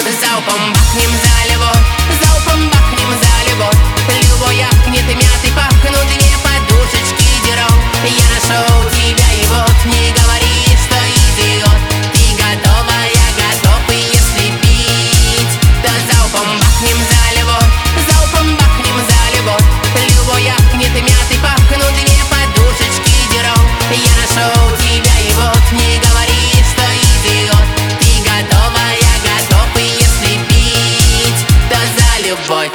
Залпом бахнем за любовь, залпом бахнем за любовь. Любой ахнет и мятый пахнут две подушечки деров. Я нашел тебя и вот не говори, что идиот. Ты готова, я готов, и если пить, то залпом бахнем за любовь, залпом бахнем за любовь. Любой ахнет и мятый пахнут две подушечки деров. Я нашел тебя и вот не говори, что идиот. Ты готова, я готов, и если пить, то за любовь.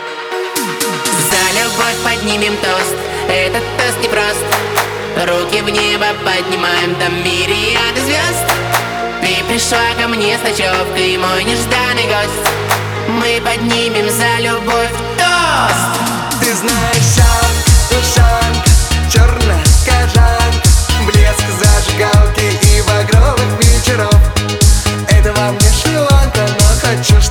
За любовь поднимем тост, этот тост непрост. Руки в небо поднимаем, там мириады звезд. Ты пришла ко мне с ночевкой, мой нежданный гость. Мы поднимем за любовь тост. Ты знаешь, ушанка, черная кожанка, блеск зажигалки и багровых вечеров. Это во мне Шри-Ланка, но хочу